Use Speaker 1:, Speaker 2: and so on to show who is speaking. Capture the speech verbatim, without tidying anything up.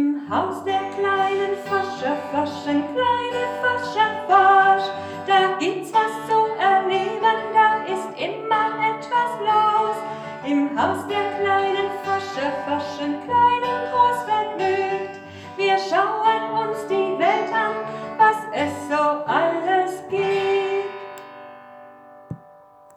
Speaker 1: Im Haus der kleinen Fascha, Fasch, ein kleiner Fascha, Fasch, da gibt's was zu